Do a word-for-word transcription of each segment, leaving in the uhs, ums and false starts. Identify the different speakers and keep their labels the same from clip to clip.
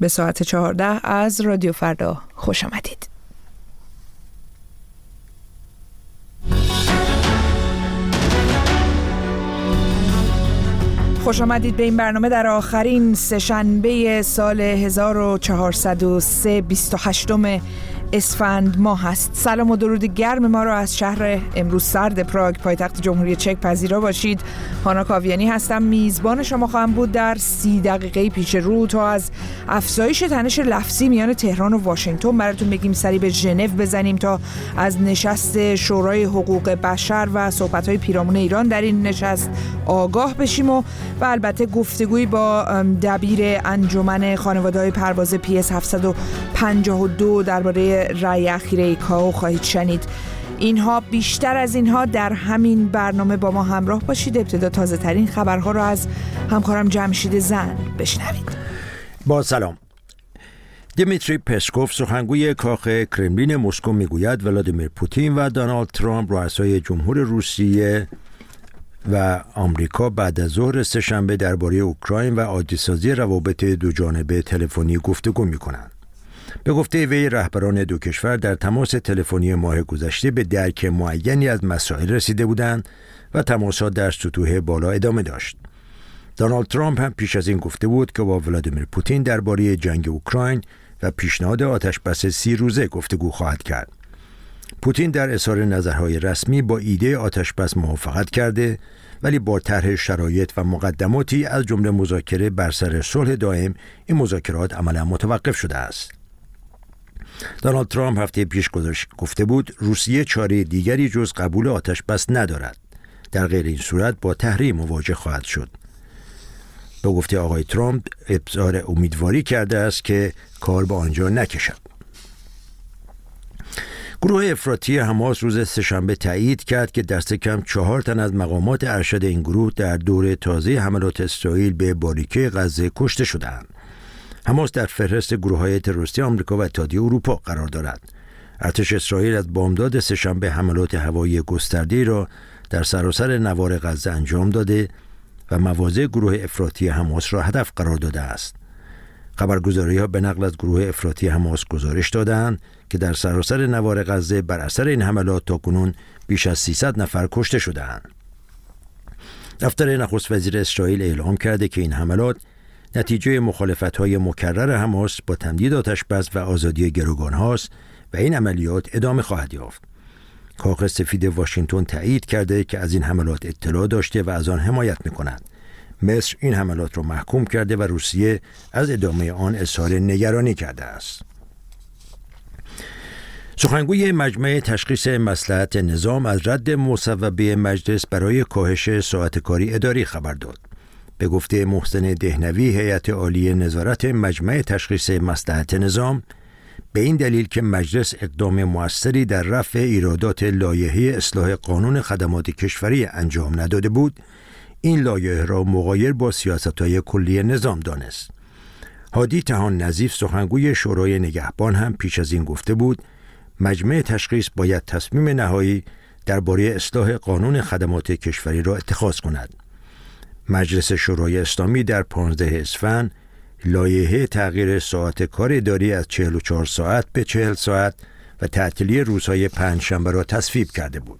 Speaker 1: به ساعت چهارده از رادیو فردا خوش آمدید. خوش آمدید به این برنامه در آخرین سه‌شنبه سال هزار و چهارصد و سه بیست و هشتم اسفند ماه است. سلام و درود گرم ما را از شهر امروز سرد پراگ پایتخت جمهوری چک پذیرا باشید. هانا کاویانی هستم، میزبان شما خواهم بود در سی دقیقه پیش رو تا از افزایش تنش لفظی میان تهران و واشنگتن براتون بگیم، سری به ژنو بزنیم تا از نشست شورای حقوق بشر و صحبت‌های پیرامون ایران در این نشست آگاه بشیم و و البته گفتگویی با دبیر انجمن خانواده‌های پرواز پی اس هفتصد و پنجاه و دو درباره رأی اخیر ایکائو خواهید شنید. اینها بیشتر از اینها در همین برنامه با ما همراه باشید. ابتدا تازه ترین خبرها را از همکارم جمشید زن بشنوید.
Speaker 2: با سلام. دیمیتری پسکوف سخنگوی کاخ کرملین مسکو میگوید ولادیمیر پوتین و دونالد ترامپ رؤسای جمهور روسیه و آمریکا بعد از ظهر سه‌شنبه درباره اوکراین و عادی‌سازی روابط دوجانبه تلفنی گفتگو می‌کنند. به گفته وی رهبران دو کشور در تماس تلفنی ماه گذشته به درک معینی از مسائل رسیده بودند و تماسات در سطوح بالا ادامه داشت. دونالد ترامپ هم پیش از این گفته بود که با ولادیمیر پوتین درباره جنگ اوکراین و پیشنهاد آتشبس سی روزه گفتگو خواهد کرد. پوتین در اظهار نظرهای رسمی با ایده آتشبس موافقت کرده، ولی با طرح شرایط و مقدماتی از جمله مذاکره بر سر صلح دائم این مذاکرات عملا متوقف شده است. دونالد ترامپ هفته پیش گفته بود روسیه چاره دیگری جز قبول آتشبس ندارد. در غیر این صورت با تحریم مواجه خواهد شد. به گفته آقای ترامپ ابظار امیدواری کرده است که کار به آنجا نکشد. گروه افراطی حماس روز سه‌شنبه تایید کرد که دست کم چهار تن از مقامات ارشد این گروه در دور تازه حملات اسرائیل به باریکه غزه کشته شدند. حماس در فهرست گروه‌های تروریستی آمریکا و اتحادیه اروپا قرار دارد. ارتش اسرائیل از بامداد سه‌شنبه حملات هوایی گسترده را در سراسر نوار غزه انجام داده و مواضع گروه افراطی حماس را هدف قرار داده است. خبرگزاری‌ها به نقل از گروه افراطی حماس گزارش دادند که در سراسر نوار غزه بر اثر این حملات تاکنون بیش از سیصد نفر کشته شده‌اند. دفتر نخست وزیر اسرائیل اعلام کرده که این حملات نتیجه مخالفت‌های مکرر حماس با تمدید آتشبس و آزادی گروگان‌هاست و این عملیات ادامه خواهد یافت. کاخ سفید واشنگتن تایید کرده که از این حملات اطلاع داشته و از آن حمایت می‌کند. مصر این حملات را محکوم کرده و روسیه از ادامه آن اظهار نگرانی کرده است. سخنگوی مجمع تشخیص مصلحت نظام از رد مصوبه مجلس برای کاهش ساعت کاری اداری خبر داد. به گفته محسن دهنوی هیئت عالی نظارت مجمع تشخیص مصلحت نظام، به این دلیل که مجلس اقدام مؤثری در رفع ایرادات لایحه اصلاح قانون خدمات کشوری انجام نداده بود، این لایحه را مغایر با سیاست‌های کلی نظام دانست. هادی طحان نظیف سخنگوی شورای نگهبان هم پیش از این گفته بود مجمع تشخیص باید تصمیم نهایی درباره اصلاح قانون خدمات کشوری را اتخاذ کند. مجلس شورای اسلامی در پانزده اسفند لایحه تغییر ساعت کار اداری از چهل و چهار ساعت به چهل ساعت و تعطیلی روزهای پنجشنبه را تصویب کرده بود.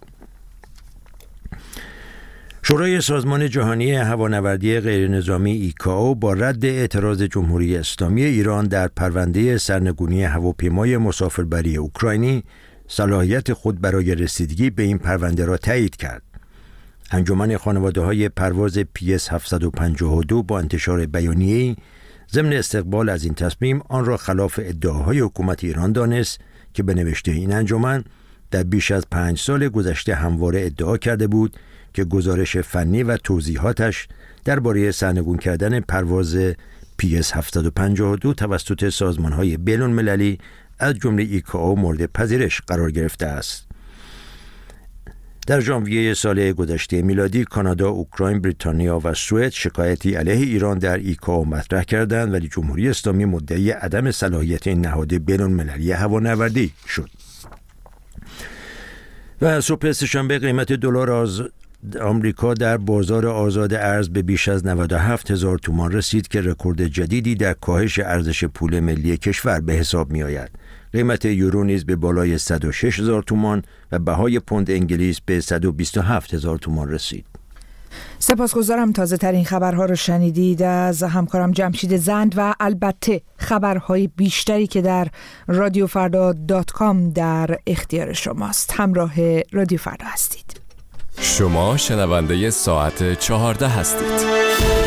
Speaker 2: شورای سازمان جهانی هوانوردی غیرنظامی ایکائو با رد اعتراض جمهوری اسلامی ایران در پرونده سرنگونی هواپیمای مسافربری اوکراینی صلاحیت خود برای رسیدگی به این پرونده را تایید کرد. انجمن خانواده‌های پرواز پی اس هفتصد و پنجاه و دو با انتشار بیانیه‌ای ضمن استقبال از این تصمیم آن را خلاف ادعاهای حکومت ایران دانست که به نوشته این انجمن در بیش از پنج سال گذشته همواره ادعا کرده بود که گزارش فنی و توضیحاتش درباره سرنگون کردن پرواز پی اس هفتصد و پنجاه و دو توسط سازمان‌های بین‌المللی از جمله ایکائو مورد پذیرش قرار گرفته است. در ژانویه سال گذشته میلادی کانادا، اوکراین، بریتانیا و سوئد شکایتی علیه ایران در ایکائو مطرح کردند، ولی جمهوری اسلامی مدعی عدم صلاحیت این نهاد بین‌المللی هوانوردی شد. و صبح سه‌شنبه قیمت دلار از آمریکا در بازار آزاد ارز به بیش از نود و هفت هزار تومان رسید که رکورد جدیدی در کاهش ارزش پول ملی کشور به حساب می آید. قیمت یورو نیز به بالای صد و شش هزار تومان و بهای پوند انگلیس به صد و بیست و هفت هزار تومان رسید.
Speaker 1: سپاسگزارم. تازه ترین خبرها رو شنیدید از همکارم جمشید زند و البته خبرهای بیشتری که در رادیو فردا دات کام در اختیار شماست. همراه رادیو فردا هستید.
Speaker 3: شما شنونده ساعت چهارده هستید.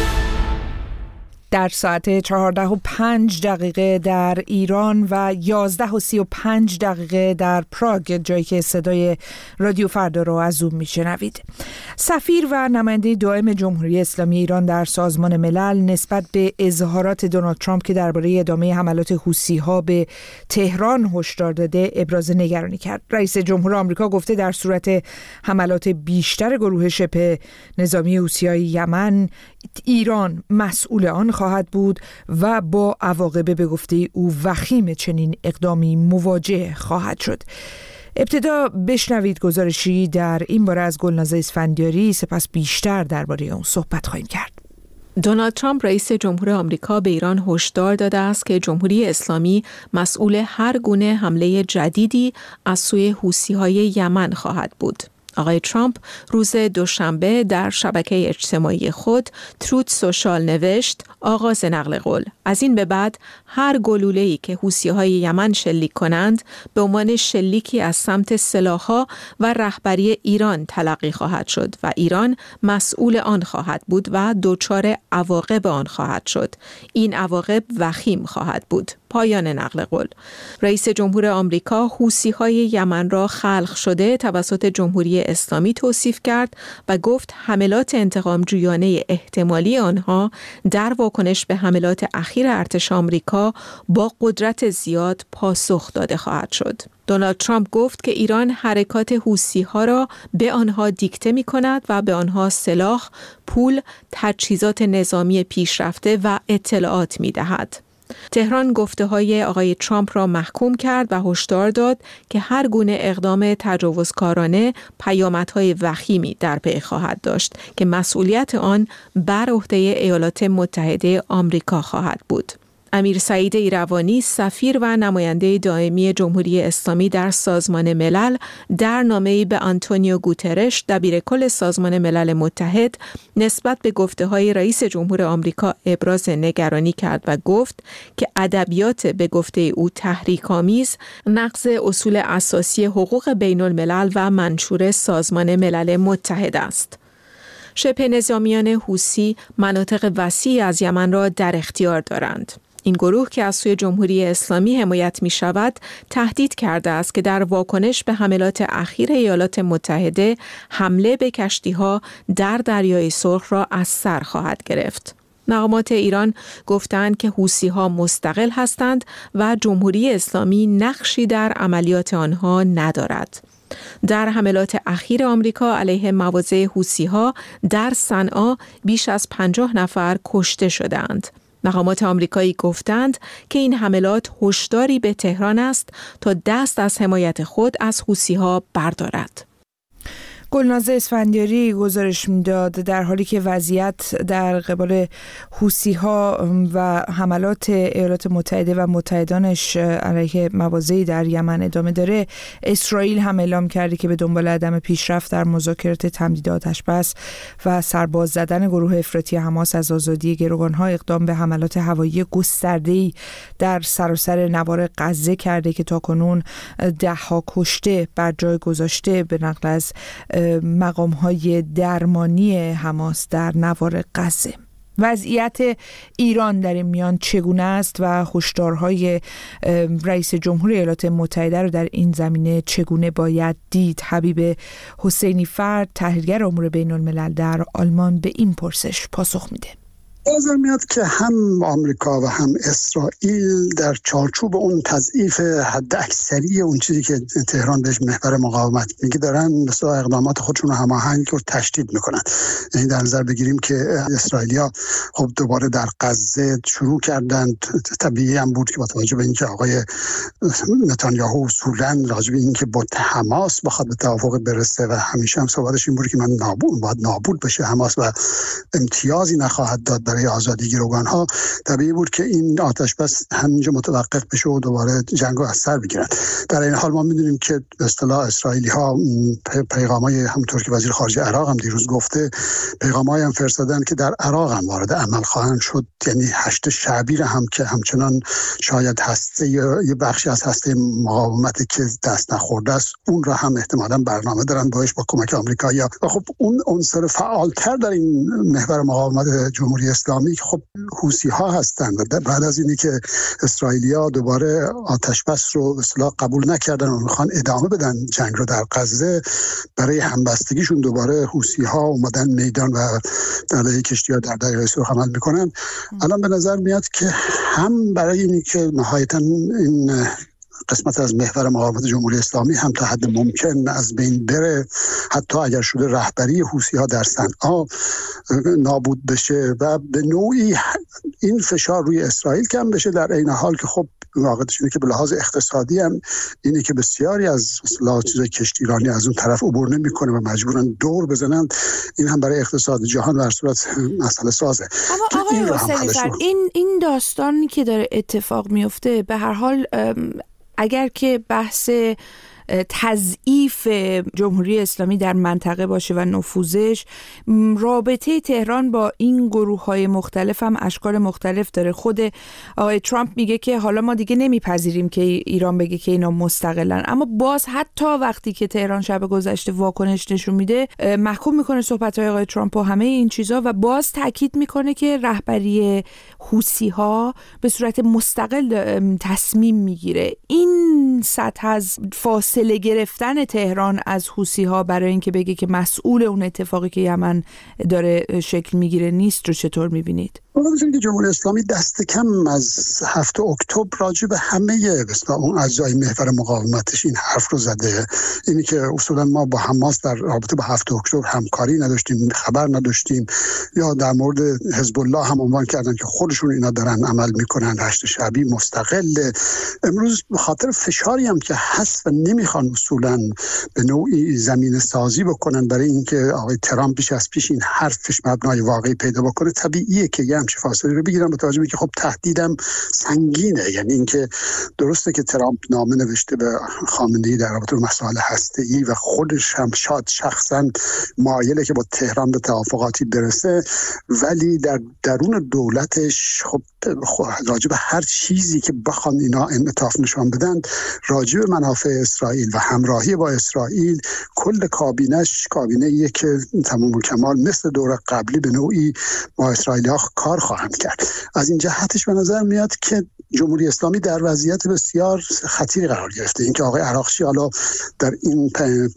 Speaker 1: در ساعت چهارده و پنج دقیقه در ایران و یازده و سی و پنج دقیقه در پراگ، جایی که صدای رادیو فردا رو از اون میشنوید. سفیر و نماینده دائم جمهوری اسلامی ایران در سازمان ملل نسبت به اظهارات دونالد ترامپ که درباره ادامه حملات حوثی‌ها به تهران هشدار داده ابراز نگرانی کرد. رئیس جمهور آمریکا گفته در صورت حملات بیشتر گروه شبه نظامی حوثی‌های یمن، ایران مسئول آن خواهد بود و با عواقب به گفته او وخیم چنین اقدامی مواجه خواهد شد. ابتدا بشنوید گزارشی در این باره از گلناز اسفندیاری، سپس بیشتر درباره اون صحبت خواهیم کرد.
Speaker 4: دونالد ترامپ رئیس جمهور آمریکا به ایران هشدار داده است که جمهوری اسلامی مسئول هر گونه حمله جدیدی از سوی حوثی‌های یمن خواهد بود. آقای ترامپ روز دوشنبه در شبکه اجتماعی خود تروت سوشال نوشت: آغاز نقل قول. از این به بعد هر گلوله‌ای که حوثی‌های یمن شلیک کنند به عنوان شلیکی از سمت سلاح‌ها و رهبری ایران تلقی خواهد شد و ایران مسئول آن خواهد بود و دچار عواقب آن خواهد شد. این عواقب وخیم خواهد بود. پایان نقل قول. رئیس جمهور آمریکا حوثی‌های یمن را خلق شده توسط جمهوری اسلامی توصیف کرد و گفت حملات انتقام‌جویانه احتمالی آنها در واکنش به حملات اخیر ارتش آمریکا با قدرت زیاد پاسخ داده خواهد شد. دونالد ترامپ گفت که ایران حرکات حوثی‌ها را به آنها دیکته می‌کند و به آنها سلاح، پول، تجهیزات نظامی پیشرفته و اطلاعات می‌دهد. تهران گفته‌های آقای ترامپ را محکوم کرد و هشدار داد که هر گونه اقدام تجاوزکارانه پیامدهای وخیمی در پی خواهد داشت که مسئولیت آن بر عهده ایالات متحده آمریکا خواهد بود. امیر سعید ایروانی، سفیر و نماینده دائمی جمهوری اسلامی در سازمان ملل، در نامه‌ای به آنتونیو گوترش، دبیرکل سازمان ملل متحد، نسبت به گفته‌های رئیس جمهور آمریکا ابراز نگرانی کرد و گفت که ادبیات به گفته او تحریک‌آمیز نقض اصول اساسی حقوق بین الملل و منشور سازمان ملل متحد است. شبه نظامیان حوثی مناطق وسیعی از یمن را در اختیار دارند. این گروه که از سوی جمهوری اسلامی حمایت می شود تهدید کرده است که در واکنش به حملات اخیر ایالات متحده حمله به کشتی‌ها در دریای سرخ را از سر خواهد گرفت. مقامات ایران گفتند که حوثی‌ها مستقل هستند و جمهوری اسلامی نقشی در عملیات آنها ندارد. در حملات اخیر آمریکا علیه مواضع حوثی‌ها در صنعا بیش از پنجاه نفر کشته شدند. مقامات آمریکایی گفتند که این حملات هشداری به تهران است تا دست از حمایت خود از حوثی‌ها بردارد.
Speaker 1: گلناز اسفندیاری گزارش میداد در حالی که وضعیت در قبال حوثی‌ها و حملات ایالات متحده و متحدانش علیه مواضعی در یمن ادامه داره، اسرائیل هم اعلام کرده که به دنبال عدم پیشرفت در مذاکرات تمدید آتشبس و سرباز زدن گروه افراطی حماس از آزادی گروگان‌ها اقدام به حملات هوایی گسترده‌ای در سراسر نوار غزه کرده که تاکنون ده‌ها کشته بر جای گذاشته، به نقل از مقام‌های درمانی حماس در نوار غزه. وضعیت ایران در این میان چگونه است و هشدارهای رئیس جمهور ایالات متحده رو در این زمینه چگونه باید دید؟ حبیب حسینی فرد، تحلیلگر امور بین الملل در آلمان، به این پرسش پاسخ میده.
Speaker 5: نظر میاد که هم آمریکا و هم اسرائیل در چارچوب اون تضعیف حد اکثری اون چیزی که تهران بهش محور مقاومت میگه دارن مثلا اقدامات خودشون رو هماهنگ و تشدید میکنن. یعنی در نظر بگیریم که اسرائیلیا خب دوباره در غزه شروع کردن. طبیعی هم بود که با توجه به اینکه آقای نتانیاهو اصولاً راجع به اینکه با حماس بخواد به توافق برسه و همیشه هم صحبتش این بود که من نابود باید نابود بشه حماس و امتیازی نخواهد داد برای آزادی گروگان‌ها، طبیعی بود که این آتش بس همینجا متوقف بشه و دوباره جنگ رو از سر بگیرن. در این حال ما می‌دونیم که به اصطلاح اسرائیلی‌ها پیغامای همونطور که وزیر خارجه عراق هم دیروز گفته پیغامای هم فرستادن که در عراق هم وارد عمل خواهند شد. یعنی هشت شعبی هم که همچنان شاید هسته یه بخشی از هسته مقاومت که دست نخورده است اون را هم احتمالاً برنامه دارن باهاش با کمک آمریکایی‌ها. و خب اون عنصر فعالتر در این محور مقاومت جمهوری اسلامی خب حوثی‌ها هستند. و بعد از اینی که اسرائیلی‌ها دوباره آتش بس رو به اصطلاح قبول نکردن و میخوان ادامه بدن جنگ رو در غزه، برای همبستگیشون دوباره حوثی‌ها اومدن میدان و علیه کشتی‌ها در دریای سرخ عمل میکنن. الان به نظر میاد که هم برای اینی که نهایتاً این قسمت از محور مقاومت جمهوری اسلامی هم تا حد ممکن از بین بره، حتی اگر شده رهبری حوثی‌ها در صنعا نابود بشه و به نوعی این فشار روی اسرائیل کم بشه، در عین حال که خب واقعیتش اینه که به لحاظ اقتصادی هم اینه که بسیاری از اصطلاح چیزای کشتیرانی از اون طرف عبور نمی‌کنه و مجبورن دور بزنن. این هم برای اقتصاد جهان در صورت مسئله سازه.
Speaker 1: اما آقای حسینی فرد این این داستانی که داره اتفاق میفته به هر حال اگر که بحث تضعیف جمهوری اسلامی در منطقه باشه و نفوذش، رابطه تهران با این گروه‌های مختلف هم اشکال مختلف داره. خود آقای ترامپ میگه که حالا ما دیگه نمیپذیریم که ایران بگه که اینا مستقلن، اما باز حتی وقتی که تهران شب گذشته واکنش نشون میده محکوم میکنه صحبت‌های آقای ترامپ و همه این چیزا و باز تاکید میکنه که رهبری حوثی‌ها به صورت مستقل تصمیم میگیره. این سطح از فاصله گرفتن تهران از حوثی‌ها برای اینکه بگه که مسئول اون اتفاقی که یمن داره شکل میگیره نیست رو چطور میبینید؟
Speaker 5: واقعا که جمهوری اسلامی دست کم از هفته اکتبر راجع به همه مثلا اون اجزای محور مقاومتش این حرف رو زده. اینی که اصولا ما با حماس در رابطه با هفته اکتبر همکاری نداشتیم، خبر نداشتیم، یا در مورد حزب الله هم عنوان کردن که خودشون اینا دارن عمل میکنن، هشت شعبی مستقل. امروز به خاطر فشاری هم که هست و نمیخوان اصولا به نوعی زمین سازی بکنن برای اینکه آقای ترامپ بیش از پیش این حرفش مبنای واقعی پیدا بکنه، طبیعیه که یه همچین فاصله رو بگیرن. با توجه به که خب تهدیدم سنگینه. یعنی اینکه درسته که ترامپ نامه نوشته به خامنه‌ای در رابطه با مسائل هسته‌ای و خودش هم شاید شخصا مایله که با تهران به توافقاتی برسه، ولی در درون دولتش خب راجع به هر چیزی که بخوان اینا انعطاف نشان بدن، راجع به منافع اسرائیل و همراهی با اسرائیل، کل کابینش کابینه‌ایه که تمام و کمال مثل دور قبلی به نوعی با اسرائیلی‌ها کار خواهند کرد. از این جهتش به نظر میاد که جمهوری اسلامی در وضعیت بسیار خطیری قرار گرفته. اینکه آقای عراقچی حالا در این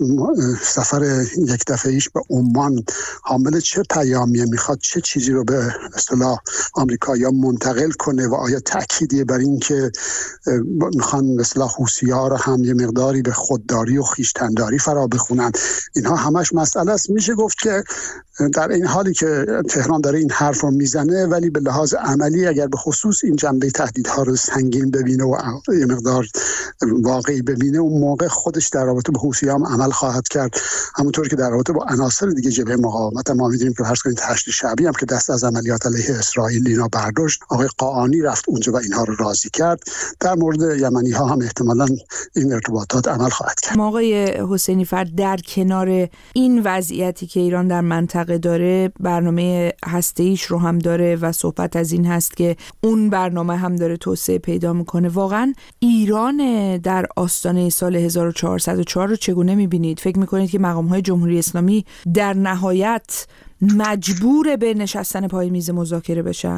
Speaker 5: سفر یک دفعه‌ایش به عمان حامل چه پیامیه میخواد چه چیزی رو به اصطلاح آمریکایی‌ها منتقل کنه و آیا تأکیدیه بر این که میخوان به اصطلاح حوثی‌ها رو هم یه مقداری به خودداری و خویشتنداری فرا بخونن، اینها همش مسئله است. میشه گفت که در این حالی که تهران داره این حرف رو میزنه، ولی به لحاظ عملی اگر به خصوص این جنبه تهدیدها رو سنگین ببینه و یه مقدار واقعی ببینه، اون موقع خودش در رابطه با حوثی‌ها هم عمل خواهد کرد. همونطور که در رابطه با عناصر دیگه جبهه مقاومت ما می‌دونیم که فرض کنید هشت شعبی هم که دست از عملیات علیه اسرائیل اینا برداشت، آقای قاآنی رفت اونجا و اینها رو راضی کرد. در مورد یمنی‌ها هم احتمالاً این ارتباطات عمل خواهد کرد.
Speaker 1: آقای حسینی فرد، در کنار این وضعیتی که ایران در منطقه داره، برنامه هسته‌ایش رو هم داره و صحبت از این هست که اون برنامه هم داره توسعه پیدا میکنه. واقعا ایران در آستانه سال هزار و چهارصد و چهار رو چگونه میبینید؟ فکر میکنید که مقام‌های جمهوری اسلامی در نهایت مجبور به نشستن پای میز مذاکره بشن؟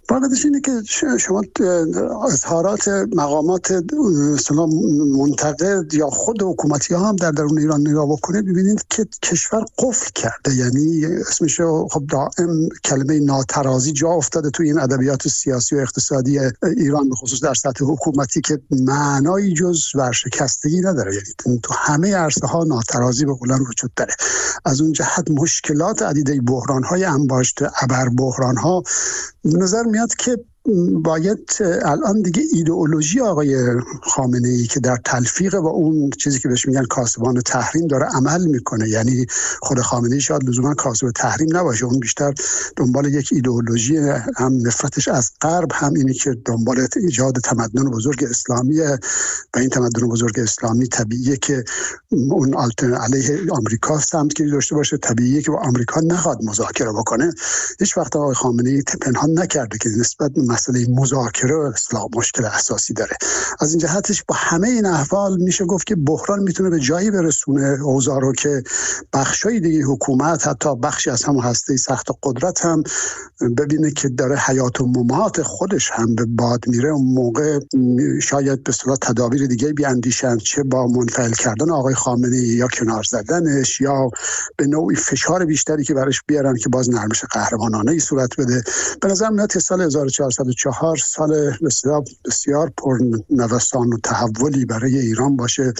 Speaker 5: واقعیتش اینه که شما اظهارات مقامات مثلا منتقد یا خود حکومتی ها هم در درون ایران نگاه بکنید ببینید که کشور قفل کرده، یعنی اسمش خب دائم کلمه ناترازی جا افتاده توی این ادبیات سیاسی و اقتصادی ایران، به خصوص در سطح حکومتی، که معنایی جز ورشکستگی نداره. یعنی تو همه عرصه ها ناترازی به قولن وجود داره. از اون جهت مشکلات عدیده، بحران های انباشته، ابر بحران ها، نظر میاد که باید الان دیگه ایدئولوژی آقای خامنه‌ای که در تلفیق با اون چیزی که بهش میگن کاسبان تحریم داره عمل میکنه. یعنی خود خامنه‌ای شاید لزوما کاسب تحریم نباشه، اون بیشتر دنبال یک ایدئولوژی هم نفرتش از غرب، هم اینی که دنبال ایجاد تمدن بزرگ اسلامی و این تمدن بزرگ اسلامی طبیعیه که اون علیه آمریکا سمتگیری داشته باشه، طبیعیه که با آمریکا نخواد مذاکره بکنه. هیچ وقت آقای خامنه‌ای پنهان نکرده که نسبت مسئله مذاکره و اصلاح مشکل اساسی داره. از این جهتش با همه این احوال میشه گفت که بحران میتونه به جایی برسونه اوضاع رو که بخشای دیگه حکومت، حتی بخشی از همون هسته سخت قدرت هم ببینه که داره حیات و ممات خودش هم به باد میره. اون موقع شاید به اصطلاح تدابیر دیگه بیاندیشن، چه با منفعل کردن آقای خامنه‌ای یا کنار زدنش یا به نوعی فشار بیشتری که براش بیارن که باز نرمش قهرمانانه‌ای صورت بده. به نظر میاد سال هزار و چهارصد و چهار سال بسیار بسیار پر نوسان و تحولی برای ایران باشه.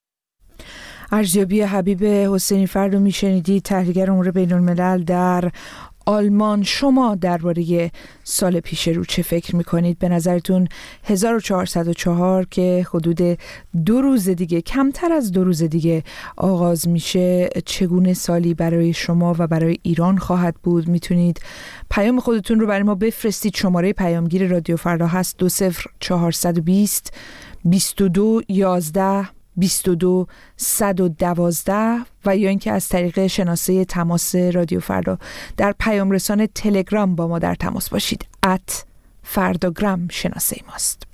Speaker 1: ارزیابی حبیب حسینی فرد رو میشنیدید، تحلیلگر امور بین الملل در آلمان. شما درباره سال پیش رو چه فکر میکنید؟ به نظرتون هزار و چهارصد و چهار که حدود دو روز دیگه، کمتر از دو روز دیگه آغاز میشه، چگونه سالی برای شما و برای ایران خواهد بود؟ میتونید پیام خودتون رو برای ما بفرستید. شماره پیامگیر رادیو فردا هست دو صفر چهارصد و بیست بیست و دو یازده بیست و دو صد و دوازده و یا اینکه از طریق شناسه تماس رادیو فردا در پیام رسان تلگرام با ما در تماس باشید. ات فرداگرام شناسه ماست.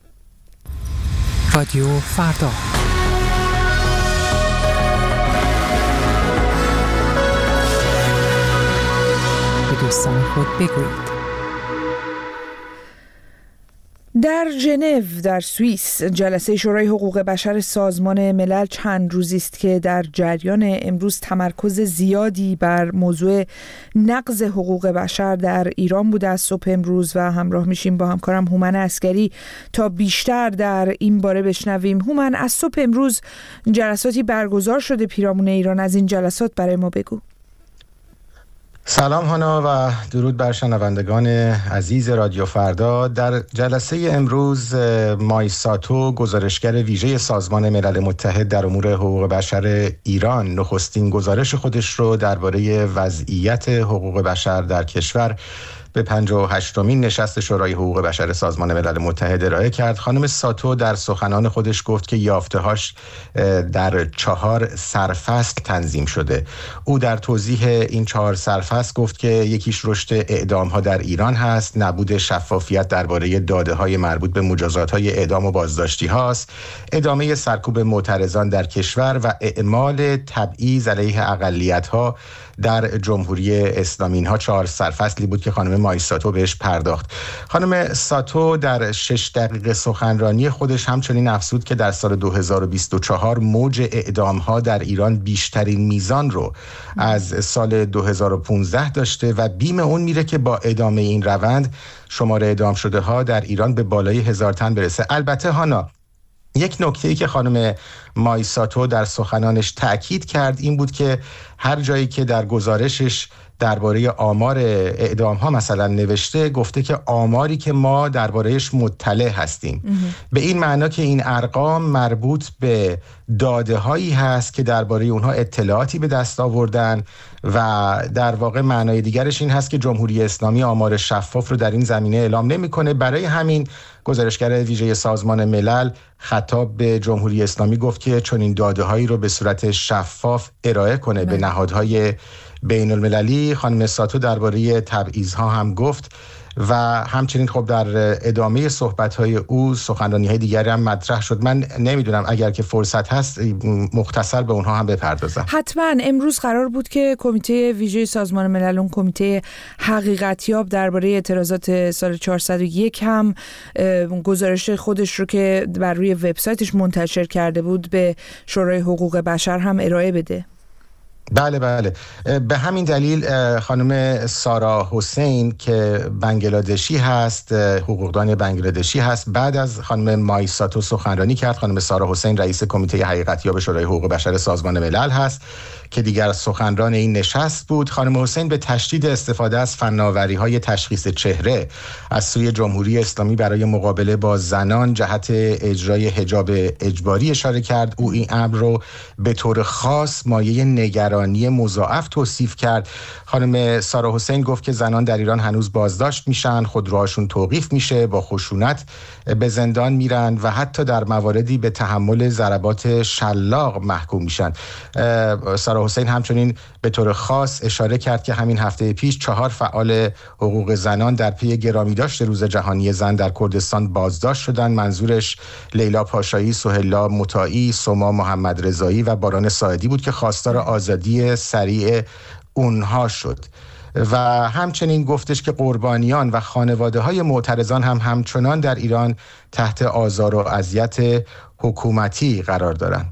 Speaker 6: رادیو فردا، به دوستان خود بگویید.
Speaker 1: در ژنو در سوئیس جلسه شورای حقوق بشر سازمان ملل چند روزی است که در جریان. امروز تمرکز زیادی بر موضوع نقض حقوق بشر در ایران بوده از صبح امروز و همراه میشیم با همکارم هومن عسکری تا بیشتر در این باره بشنویم. هومن، از صبح امروز جلساتی برگزار شده پیرامون ایران، از این جلسات برای ما بگو.
Speaker 7: سلام هانا و درود بر شنوندگان عزیز رادیو فردا. در جلسه امروز مایساتو، گزارشگر ویژه سازمان ملل متحد در امور حقوق بشر ایران، نخستین گزارش خودش رو درباره وضعیت حقوق بشر در کشور به پنجاه و هشتمین نشست شورای حقوق بشر سازمان ملل متحد ارائه کرد. خانم ساتو در سخنان خودش گفت که یافته‌هاش در چهار سرفصل تنظیم شده. او در توضیح این چهار سرفصل گفت که یکیش رشد اعدام‌ها در ایران هست، نبود شفافیت درباره داده‌های مربوط به مجازات‌های اعدام و بازداشتی هاست، ادامه سرکوب معترضان در کشور و اعمال تبعیض علیه اقلیت‌ها در جمهوری اسلامی. اینها چهار سرفصلی بود که خانم مایساتو بهش پرداخت. خانم ساتو در شش دقیقه سخنرانی خودش همچنین افزود که در سال دو هزار و بیست و چهار موج اعدام‌ها در ایران بیشترین میزان رو از سال دو هزار و پانزده داشته و بیم اون میره که با ادامه این روند شمار اعدام شده ها در ایران به بالای هزار تن برسه. البته هانا، یک نکته‌ای که خانم مایساتو در سخنانش تأکید کرد این بود که هر جایی که در گزارشش درباره آمار اعدام ها مثلا نوشته، گفته که آماری که ما دربارهش مطلع هستیم، به این معنا که این ارقام مربوط به داده هایی هست که درباره اونها اطلاعاتی به دست آوردن و در واقع معنای دیگرش این هست که جمهوری اسلامی آمار شفاف رو در این زمینه اعلام نمی‌کنه. برای همین گزارشگر ویژه سازمان ملل خطاب به جمهوری اسلامی گفت که چون این داده هایی رو به صورت شفاف ارائه کنه به نهادهای بین المللی. خانم ساتو درباره تبعیض‌ها هم گفت و همچنین خب در ادامه صحبت‌های او سخنرانی‌های دیگری هم مطرح شد. من نمیدونم اگر که فرصت هست مختصر به اونها هم بپردازم.
Speaker 1: حتما. امروز قرار بود که کمیته ویژه سازمان ملل، اون کمیته حقیقتیاب درباره اعتراضات سال چهارصد و یک هم گزارش خودش رو که بر روی وبسایتش منتشر کرده بود به شورای حقوق بشر هم ارائه بده.
Speaker 7: بله بله، به همین دلیل خانم سارا حسین که بنگلادشی هست، حقوقدان بنگلادشی هست، بعد از خانم مایساتو سخنرانی کرد. خانم سارا حسین رئیس کمیته حقیقتیاب شورای حقوق بشر سازمان ملل هست که دیگر سخنران این نشست بود. خانم حسین به تشدید استفاده از فناوری‌های تشخیص چهره از سوی جمهوری اسلامی برای مقابله با زنان جهت اجرای حجاب اجباری اشاره کرد. او این امر رو به طور خاص مایه نگرانی مضاعف توصیف کرد. خانم سارا حسین گفت که زنان در ایران هنوز بازداشت میشن، خودروهاشون توقیف میشه، با خشونت به زندان میرن و حتی در مواردی به تحمل ضربات شلاق محکوم میشن. سارا حسین همچنین به طور خاص اشاره کرد که همین هفته پیش چهار فعال حقوق زنان در پی گرامیداشت روز جهانی زن در کردستان بازداشت شدند. منظورش لیلا پاشایی، سهیلا مطاعی، سما محمد رضایی و باران ساعدی بود که خواستار آزادی سریع اونها شد. و همچنین گفتش که قربانیان و خانواده‌های معترضان هم همچنان در ایران تحت آزار و اذیت حکومتی قرار دارند.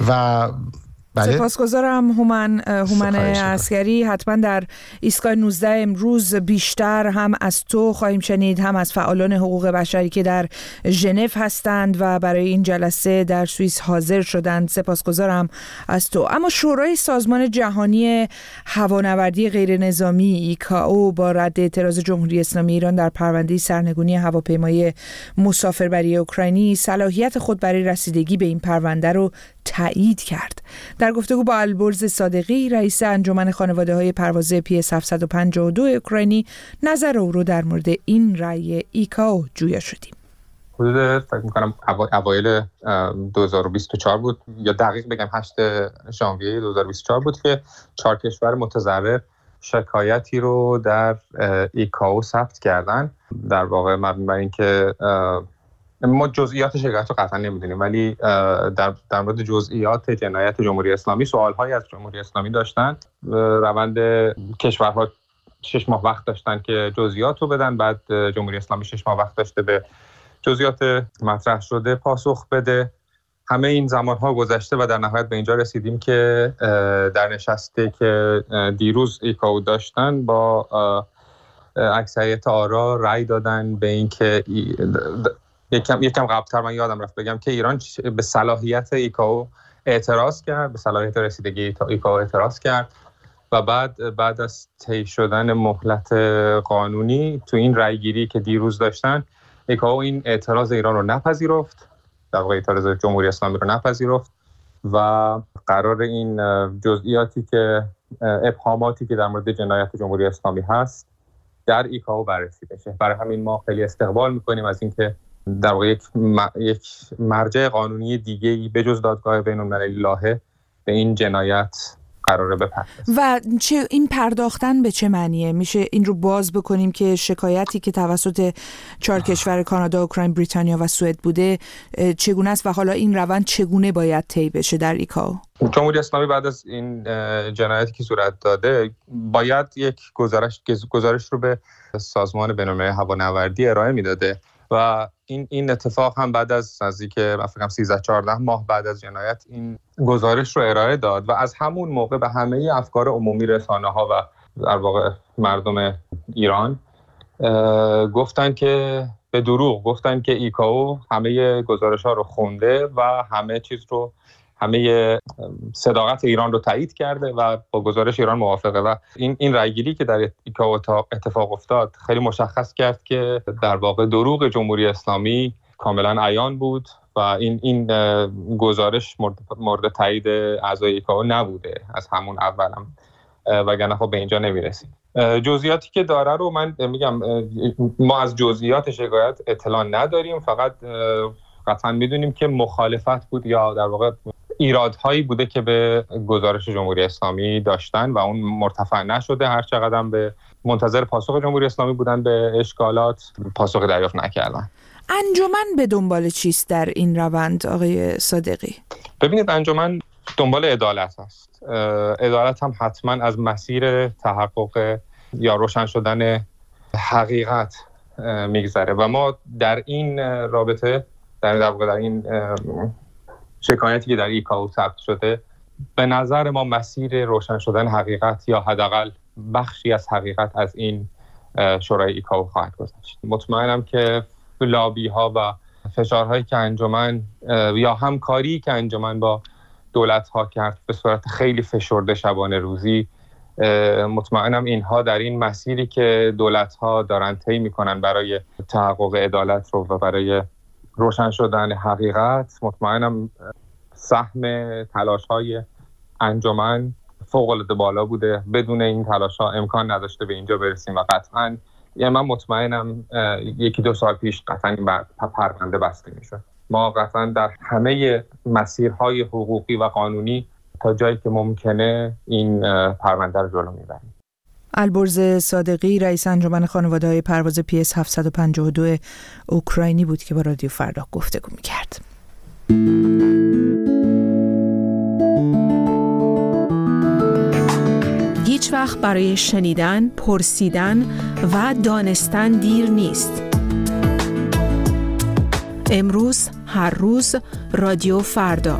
Speaker 7: و بله؟
Speaker 1: سپاسگزارم هومن هومن عسکری. حتما در ایستگاه نوزده امروز بیشتر هم از تو خواهیم شنید، هم از فعالان حقوق بشری که در ژنو هستند و برای این جلسه در سوئیس حاضر شدند. سپاسگزارم از تو. اما شورای سازمان جهانی هوانوردی غیر نظامی ایکائو با رد اعتراض جمهوری اسلامی ایران در پرونده سرنگونی هواپیمای مسافربری اوکراینی صلاحیت خود برای رسیدگی به این پرونده رو تایید کرد. در گفتگو با البرز صادقی رئیس انجمن خانواده‌های پرواز پی اس هفتصد و پنجاه و دو اوکراینی، نظر او رو در مورد این رأی ایکائو جویا شدیم.
Speaker 8: حدود فکر می‌کنم اوایل دو هزار و بیست و چهار بود، یا دقیق بگم هشتم ژانویه دو هزار و بیست و چهار بود که چهار کشور متضرر شکایتی رو در ایکائو ثبت کردن. در واقع مبنی بر اینکه ما جزئیات شکایت رو قطعا نمیدونیم، ولی در در مورد جزئیات جنایت جمهوری اسلامی سوالهایی از جمهوری اسلامی داشتن. روند کشورها شش ماه وقت داشتن که جزئیات رو بدن، بعد جمهوری اسلامی شش ماه وقت داشته به جزئیات مطرح شده پاسخ بده. همه این زمانها گذشته و در نهایت به اینجا رسیدیم که در نشستی که دیروز ایکائو داشتن با اکثریت آرا رأی دادن به اینکه یکم یکم قبل‌تر من یادم رفت بگم که ایران به صلاحیت ایکائو اعتراض کرد، به صلاحیت رسیدگی ایکائو اعتراض کرد و بعد بعد از طی شدن مهلت قانونی تو این رأیگیری که دیروز داشتن، ایکائو این اعتراض ایران رو نپذیرفت، در واقع اعتراض جمهوری اسلامی رو نپذیرفت و قرار این جزئیاتی که ابهاماتی که در مورد جنایت جمهوری اسلامی هست در ایکائو بررسی بشه. برای همین ما خیلی استقبال می‌کنیم از اینکه در واقع یک یک مرجع قانونی دیگه‌ای به جز دادگاه بین‌المللی لاهه به این جنایت قراره بپردازه.
Speaker 1: و چه این پرداختن به چه معنیه؟ میشه این رو باز بکنیم که شکایتی که توسط چهار کشور کانادا، اوکراین، بریتانیا و سوئد بوده چگونه است و حالا این روند چگونه باید طی بشه در ایکائو؟
Speaker 8: جمهوری اسلامی بعد از این جنایتی که صورت داده باید یک گزارش گزارش رو به سازمان بین‌المللی هوانوردی ارائه میداده و این این اتفاق هم بعد از نزدیک فکر سیزده چهارده ماه بعد از جنایت این گزارش رو ارائه داد و از همون موقع به همه افکار عمومی رسانه‌ها و در واقع مردم ایران گفتن که به دروغ گفتن که ایکائو همه گزارش‌ها رو خونده و همه چیز رو همه صداقت ایران رو تایید کرده و با گزارش ایران موافقه و این این رأیگیری که در ایکائو اتفاق افتاد خیلی مشخص کرد که در واقع دروغ جمهوری اسلامی کاملا عیان بود و این این گزارش مورد, مورد تایید اعضای ایکائو نبوده از همون اولم، وگرنه خب به اینجا نمیرسیم. جزئیاتی که داره رو من میگم ما از جزئیات شکایت اطلاع نداریم، فقط قطعا میدونیم که مخالفت بود یا در واقع ایرادهایی بوده که به گزارش جمهوری اسلامی داشتن و اون مرتفع نشده، هر چقدر به منتظر پاسخ جمهوری اسلامی بودن به اشکالات، پاسخ دریافت نکردن.
Speaker 1: انجمن به دنبال چیست در این روند آقای صادقی؟
Speaker 8: ببینید، انجمن دنبال عدالت است. عدالت هم حتما از مسیر تحقق یا روشن شدن حقیقت میگذره و ما در این رابطه در در واقع در این شکایتی که در ایکائو ثبت شده، به نظر ما مسیر روشن شدن حقیقت یا حداقل بخشی از حقیقت از این شورای ایکائو خواهد گذشت. مطمئنم که لابی ها و فشارهایی که انجمن یا همکاری که انجمن با دولت ها کرد به صورت خیلی فشرده شبانه روزی، مطمئنم اینها در این مسیری که دولت ها دارن طی میکنن برای تحقق عدالت رو و برای روشن شدن حقیقت، مطمئنم سهم تلاش های انجمن فوق العاده بالا بوده. بدون این تلاش ها امکان نداشته به اینجا برسیم و قطعاً یعنی من مطمئنم یکی دو سال پیش قطعاً این پرونده بسته میشه. ما قطعاً در همه مسیرهای حقوقی و قانونی تا جایی که ممکنه این پرونده رو جلو میبریم.
Speaker 1: البرز صادقی رئیس انجمن خانواده‌های پرواز پی اس هفتصد و پنجاه و دو اوکراینی بود که با رادیو فردا گفتگو میکرد.
Speaker 4: هیچ وقت برای شنیدن، پرسیدن و دانستن دیر نیست. امروز، هر روز، رادیو فردا.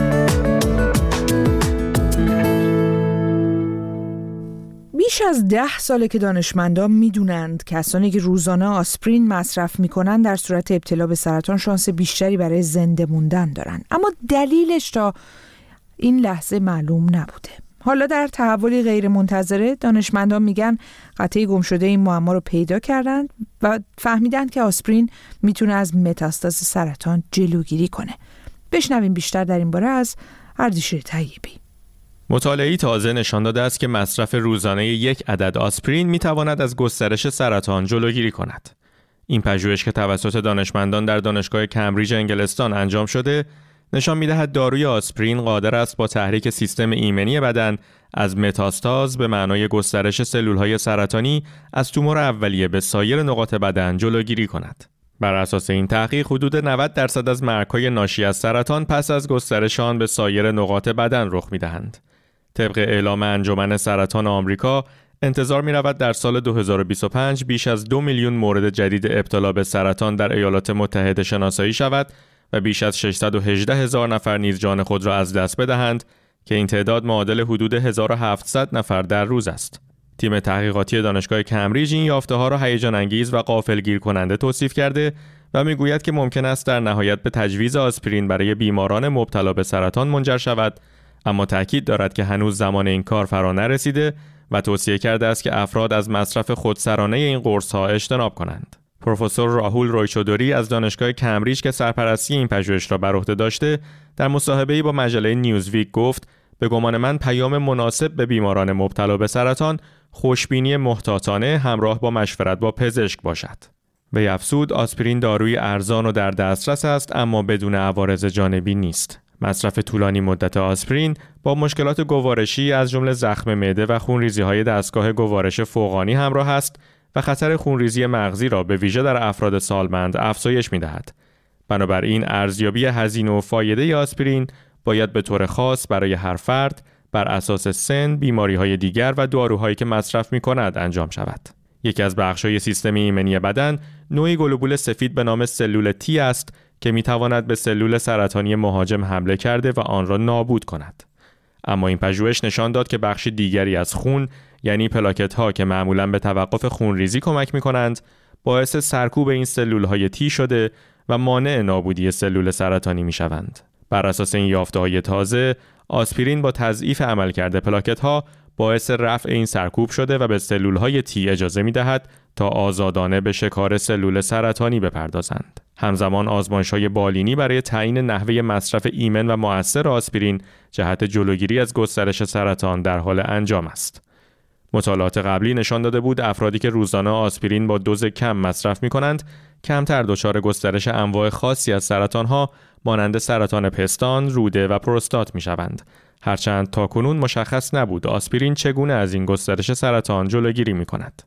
Speaker 1: بیش از ده ساله که دانشمندان میدونند کسانی که روزانه آسپرین مصرف میکنن در صورت ابتلا به سرطان شانس بیشتری برای زنده موندن دارن، اما دلیلش تا این لحظه معلوم نبوده. حالا در تحولی غیر منتظره دانشمندان میگن قطعه گم شده این معما رو پیدا کردند و فهمیدند که آسپرین میتونه از متاستاز سرطان جلوگیری کنه. بشنویم بیشتر در این باره از اردشیر طیبی.
Speaker 9: مطالعه‌ای تازه نشان داده است که مصرف روزانه یک عدد آسپرین میتواند از گسترش سرطان جلوگیری کند. این پژوهش که توسط دانشمندان در دانشگاه کمبریج انگلستان انجام شده، نشان می‌دهد داروی آسپرین قادر است با تحریک سیستم ایمنی بدن از متاستاز به معنای گسترش سلول‌های سرطانی از تومور اولیه به سایر نقاط بدن جلوگیری کند. بر اساس این تحقیق حدود نود درصد از مرگ‌های ناشی از سرطان پس از گسترش آن به سایر نقاط بدن رخ می‌دهند. طبق اعلام انجمن سرطان آمریکا، انتظار می‌رود در سال دو هزار و بیست و پنج بیش از دو میلیون مورد جدید ابتلا به سرطان در ایالات متحده شناسایی شود و بیش از ششصد و هجده هزار نفر نیز جان خود را از دست بدهند که این تعداد معادل حدود هزار و هفتصد نفر در روز است. تیم تحقیقاتی دانشگاه کمبریج این یافته‌ها را هیجان انگیز و غافلگیر کننده توصیف کرده و میگوید که ممکن است در نهایت به تجویز آسپرین برای بیماران مبتلا به سرطان منجر شود، اما تأکید دارد که هنوز زمان این کار فرا نرسیده و توصیه کرده است که افراد از مصرف خودسرانه این قرص‌ها اجتناب کنند. پروفسور راهول رویچودوری از دانشگاه کمبریج که سرپرستی این پژوهش را بر عهده داشته، در مصاحبه‌ای با مجله نیوزویک گفت: به گمان من پیام مناسب به بیماران مبتلا به سرطان خوشبینی محتاطانه همراه با مشورت با پزشک باشد. وی افزود آسپرین داروی ارزان و در دسترس است اما بدون عوارض جانبی نیست. مصرف طولانی مدت آسپرین با مشکلات گوارشی از جمله زخم معده و خونریزی‌های دستگاه گوارش فوقانی همراه است و خطر خونریزی مغزی را به ویژه در افراد سالمند افزایش می‌دهد. بنابراین ارزیابی هزینه و فایده آسپرین باید به طور خاص برای هر فرد بر اساس سن، بیماری‌های دیگر و داروهایی که مصرف می‌کند انجام شود. یکی از بخش‌های سیستم ایمنی بدن نوعی گلوبول سفید به نام سلول تی است که می‌تواند به سلول سرطانی مهاجم حمله کرده و آن را نابود کند. اما این پژوهش نشان داد که بخش دیگری از خون، یعنی پلاکت‌ها که معمولاً به توقف خونریزی کمک می‌کنند، باعث سرکوب این سلول‌های تی شده و مانع نابودی سلول سرطانی می‌شوند. بر اساس این یافته‌های تازه، آسپرین با تضعیف عملکرد پلاکت‌ها باعث رفع این سرکوب شده و به سلول‌های تی اجازه می‌دهد تا آزادانه به شکار سلول سرطانی بپردازند. همزمان آزمایش‌های بالینی برای تعیین نحوه مصرف ایمن و مؤثر آسپرین جهت جلوگیری از گسترش سرطان در حال انجام است. مطالعات قبلی نشان داده بود افرادی که روزانه آسپرین با دوز کم مصرف می‌کنند، کمتر دچار گسترش انواع خاصی از سرطان‌ها مانند سرطان پستان، روده و پروستات می‌شوند. هرچند تاکنون مشخص نبود آسپرین چگونه از این گسترش سرطان جلوگیری می‌کند.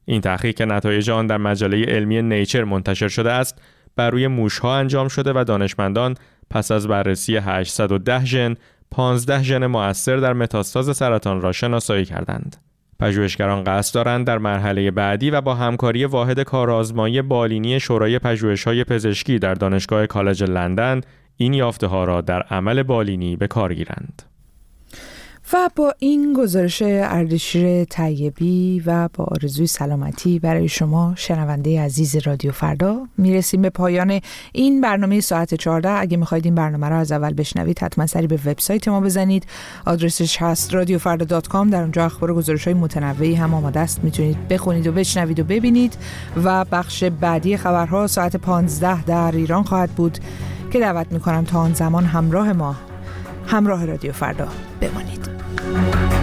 Speaker 9: این تحقیق که نتایج آن در مجله علمی نیچر منتشر شده است، بر روی موش‌ها انجام شده و دانشمندان پس از بررسی هشتصد و ده ژن، پانزده ژن مؤثر در متاستاز سرطان را شناسایی کردند. پژوهشگران قصد دارند در مرحله بعدی و با همکاری واحد کارآزمایی بالینی شورای پژوهش‌های پزشکی در دانشگاه کالج لندن این یافته‌ها را در عمل بالینی به کار گیرند.
Speaker 1: و با این گزارش اردشیر طیبی و با آرزوی سلامتی برای شما شنونده عزیز رادیو فردا میرسیم به پایان این برنامه ساعت چهارده. اگه میخواید این برنامه را از اول بشنوید حتما سری به وبسایت ما بزنید. آدرسش هست رادیو فردا دات کام. در اونجا اخبار و گزارش‌های متنوعی هم آماده است، میتونید بخونید و بشنوید و ببینید. و بخش بعدی خبرها ساعت پانزده در ایران خواهد بود که دعوت میکنم تا آن زمان همراه ما، همراه رادیو فردا بمانید.